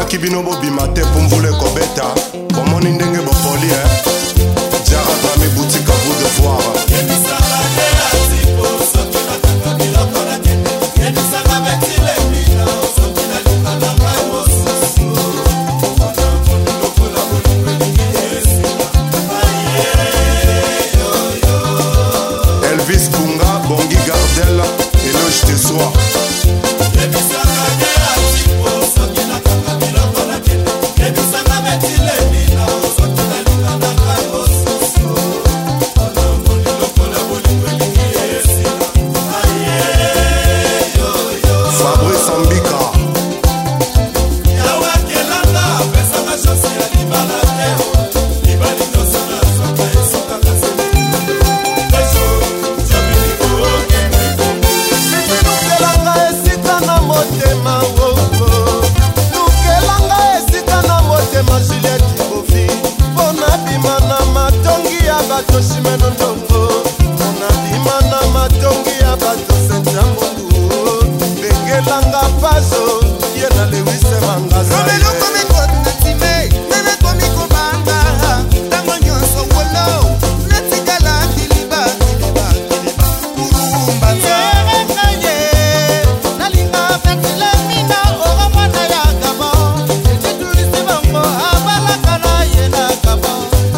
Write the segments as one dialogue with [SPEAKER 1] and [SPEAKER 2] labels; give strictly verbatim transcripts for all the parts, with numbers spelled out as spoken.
[SPEAKER 1] soki bino bobima te po mvula ekobeta bomoni ndenge bopoli jara drame boutique à vous de voir Elvis Bunga, Bongi Gardel, éloge de soi. Fabrice Ambika.
[SPEAKER 2] bato shimeno ndongo ona dimana matongi ya bato senta mungu bengelanga paso ye na lewise mangaza
[SPEAKER 3] romelo kome kote na time nene komi kobanga tango nyonso wolo natikala kiliba kiliba kiliba kurumba
[SPEAKER 2] nzerekaye nalinga fetile mina ora mwana ya gabo etitulisi bango abalaka na ye na gabo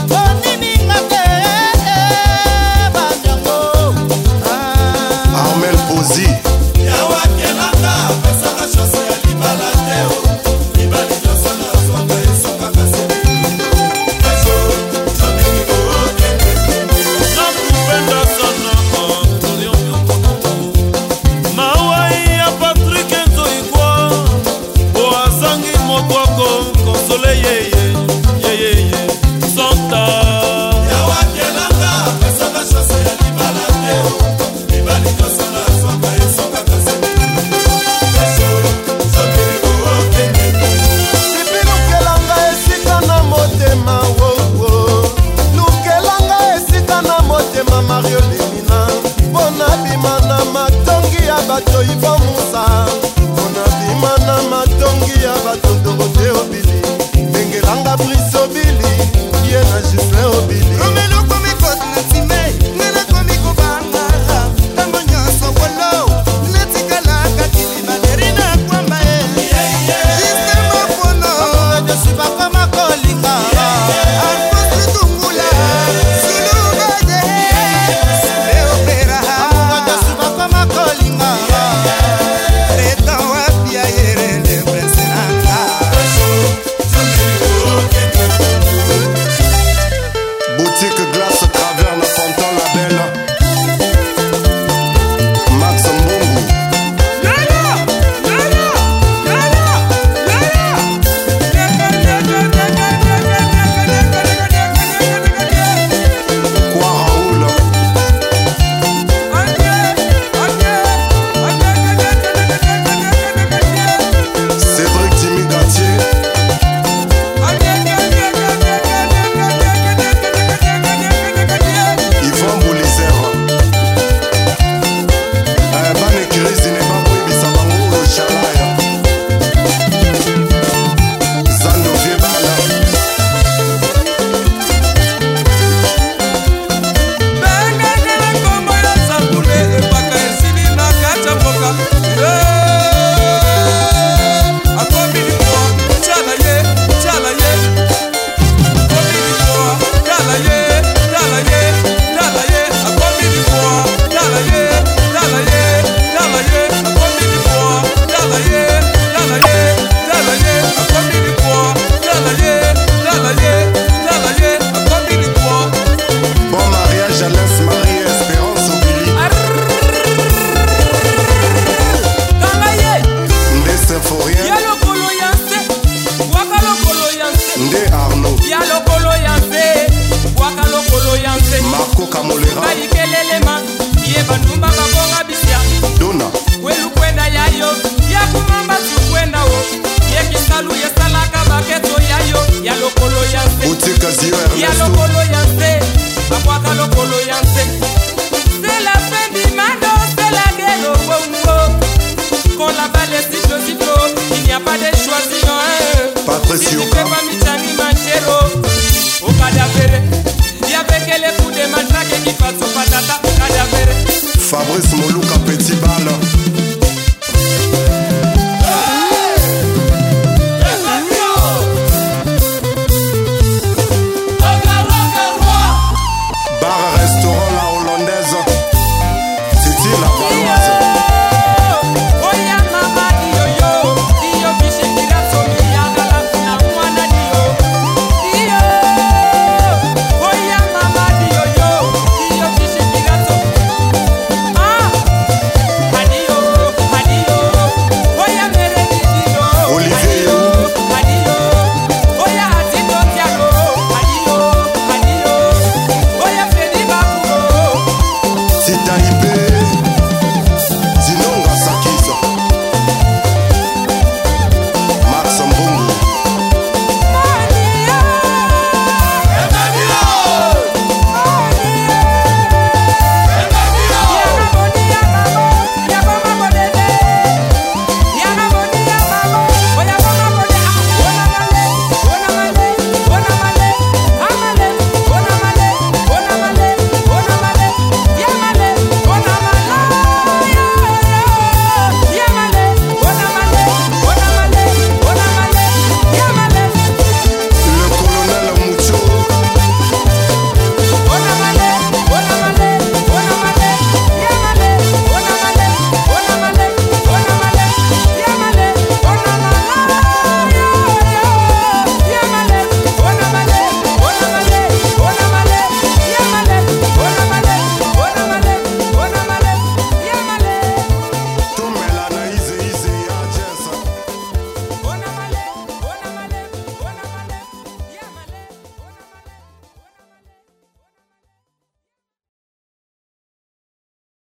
[SPEAKER 2] Mario Lemina bona bimana matongi ya bato Ivan Moussa bona bimana matongi ya bato Dorothée Obili bengelanga Brice Obili ye na Justin Obili
[SPEAKER 3] romelo komi kote na time nene komi kobanga tango nyonso wolo natikalaka kiliba derina kwamba e Justin Mafono
[SPEAKER 2] akodesibaka makolinga
[SPEAKER 3] Alfonso Tungula
[SPEAKER 1] Boutique glace travers la Fontaine la belle Max Mbungu
[SPEAKER 3] Lala Lala Lala
[SPEAKER 1] Quoi Raoul Cédric Timmy Gatier Yvon Boulizère Bane Kirisi ne ba koyebisa bango oyo Shalaya Zando Viebala
[SPEAKER 3] bengengele kombo ya sakule epaka esili na kati ya mboka akomi likwa tala ye tala ye akomi likwa tala ye tala ye tala ye akomi likwa tala ye tala ye tala ye akomi likwa tala ye tala ye tala ye akomi likwa tala ye tala ye tala ye akomi likwa.
[SPEAKER 1] Bon mariage à l'Est Marie Espérance Obili Nde Symphorien Nde Arnaud Marco Camolera Dona
[SPEAKER 4] welukwenda yayo yakumamba tukwenda wo yekisalu yesalaka maketo yayo ya lokolo ya nse
[SPEAKER 1] Boutique Zio
[SPEAKER 4] ya
[SPEAKER 1] Ernesto
[SPEAKER 4] lokolo ya nse bakwaka lokolo ya nse c'est la fin du mando c'est la guerre au bongo qu'on la balle est si il n'y a pas de choix sinon hein. matrake kipatso patata kadavere
[SPEAKER 1] Fabrice Moluka